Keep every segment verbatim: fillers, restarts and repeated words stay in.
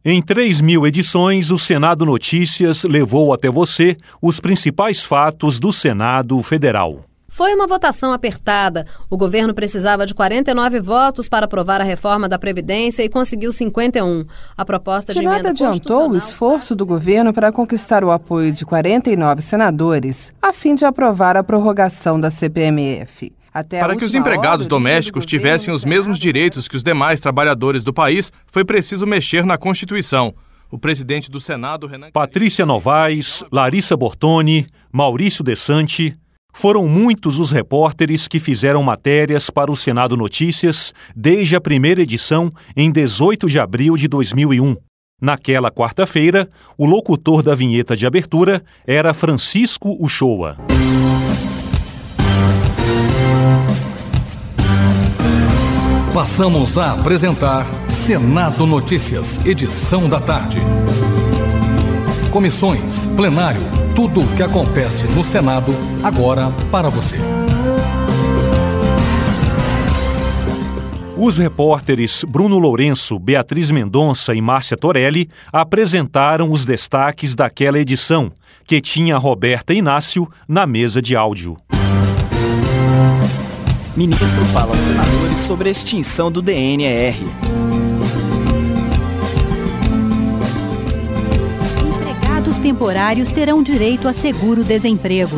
Em três mil edições, o Senado Notícias levou até você os principais fatos do Senado Federal. Foi uma votação apertada. O governo precisava de quarenta e nove votos para aprovar a reforma da Previdência e conseguiu cinquenta e um. A proposta de emenda constitucional adiantou o esforço do governo para conquistar o apoio de quarenta e nove senadores, a fim de aprovar a prorrogação da C P M F. Até para que os empregados domésticos tivessem os mesmos direitos que os demais trabalhadores do país, foi preciso mexer na Constituição. O presidente do Senado, Renan... Patrícia Novaes, Larissa Bortoni, Maurício Dessanti... Foram muitos os repórteres que fizeram matérias para o Senado Notícias desde a primeira edição em dezoito de abril de dois mil e um. Naquela quarta-feira, o locutor da vinheta de abertura era Francisco Uchoa. Passamos a apresentar Senado Notícias, edição da tarde. Comissões, plenário, tudo o que acontece no Senado, agora para você. Os repórteres Bruno Lourenço, Beatriz Mendonça e Márcia Torelli apresentaram os destaques daquela edição, que tinha Roberta Inácio na mesa de áudio. Ministro fala aos senadores sobre a extinção do D N E R. Temporários terão direito a seguro-desemprego.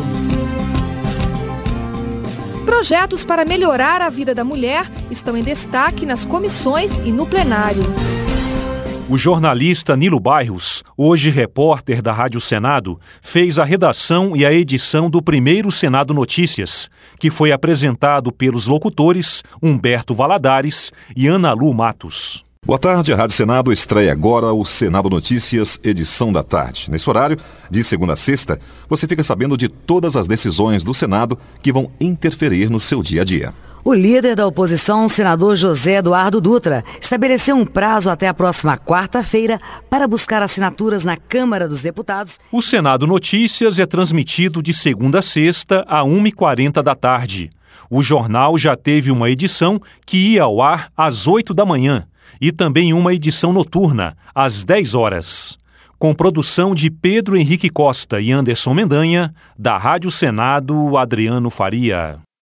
Projetos para melhorar a vida da mulher estão em destaque nas comissões e no plenário. O jornalista Nilo Bairros, hoje repórter da Rádio Senado, fez a redação e a edição do primeiro Senado Notícias, que foi apresentado pelos locutores Humberto Valadares e Ana Lu Matos. Boa tarde, a Rádio Senado estreia agora o Senado Notícias, edição da tarde. Nesse horário, de segunda a sexta, você fica sabendo de todas as decisões do Senado que vão interferir no seu dia a dia. O líder da oposição, senador José Eduardo Dutra, estabeleceu um prazo até a próxima quarta-feira para buscar assinaturas na Câmara dos Deputados. O Senado Notícias é transmitido de segunda a sexta, a uma e quarenta da tarde. O jornal já teve uma edição que ia ao ar às oito da manhã. E também uma edição noturna, às dez horas. Com produção de Pedro Henrique Costa e Anderson Mendanha, da Rádio Senado, Adriano Faria.